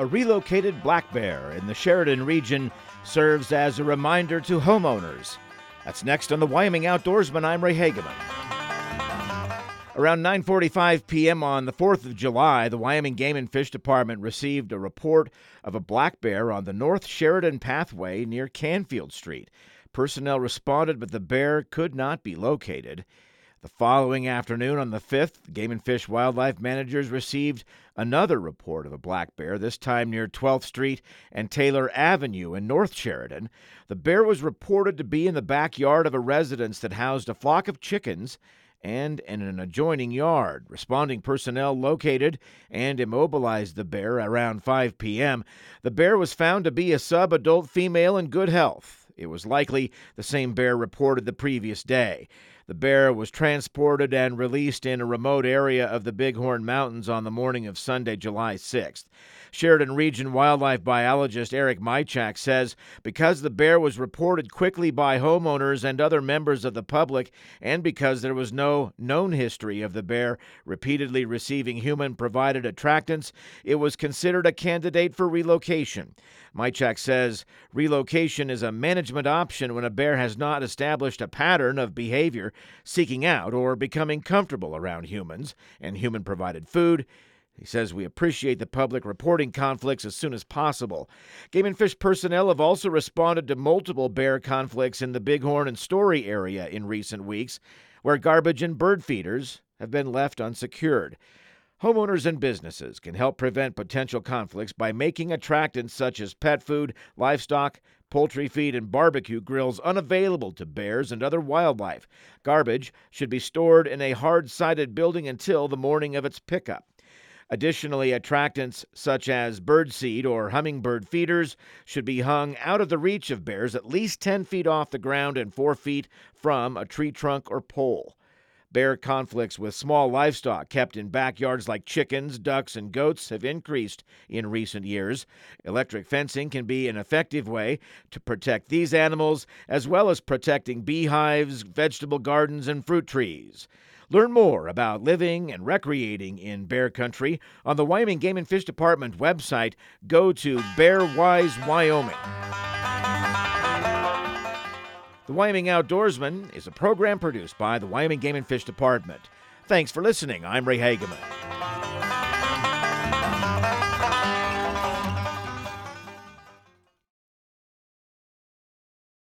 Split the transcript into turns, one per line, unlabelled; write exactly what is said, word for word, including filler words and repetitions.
A relocated black bear in the Sheridan region serves as a reminder to homeowners. That's next on the Wyoming Outdoorsman. I'm Ray Hageman. Around nine forty-five p.m. on the fourth of July, the Wyoming Game and Fish Department received a report of a black bear on the North Sheridan Pathway near Canfield Street. Personnel responded, but the bear could not be located. The following afternoon, on the fifth, Game and Fish wildlife managers received another report of a black bear, this time near twelfth Street and Taylor Avenue in North Sheridan. The bear was reported to be in the backyard of a residence that housed a flock of chickens and in an adjoining yard. Responding personnel located and immobilized the bear around five p.m. The bear was found to be a sub-adult female in good health. It was likely the same bear reported the previous day. The bear was transported and released in a remote area of the Bighorn Mountains on the morning of Sunday, July sixth. Sheridan Region wildlife biologist Eric Mychak says because the bear was reported quickly by homeowners and other members of the public, and because there was no known history of the bear repeatedly receiving human-provided attractants, it was considered a candidate for relocation. Mychak says relocation is a management option when a bear has not established a pattern of behavior seeking out or becoming comfortable around humans and human-provided food. He says we appreciate the public reporting conflicts as soon as possible. Game and Fish personnel have also responded to multiple bear conflicts in the Bighorn and Story area in recent weeks, where garbage and bird feeders have been left unsecured. Homeowners and businesses can help prevent potential conflicts by making attractants such as pet food, livestock, poultry feed, and barbecue grills unavailable to bears and other wildlife. Garbage should be stored in a hard-sided building until the morning of its pickup. Additionally, attractants such as birdseed or hummingbird feeders should be hung out of the reach of bears at least ten feet off the ground and four feet from a tree trunk or pole. Bear conflicts with small livestock kept in backyards like chickens, ducks, and goats have increased in recent years. Electric fencing can be an effective way to protect these animals, as well as protecting beehives, vegetable gardens, and fruit trees. Learn more about living and recreating in bear country on the Wyoming Game and Fish Department website. Go to Bear Wise Wyoming. The Wyoming Outdoorsman is a program produced by the Wyoming Game and Fish Department. Thanks for listening. I'm Ray Hageman.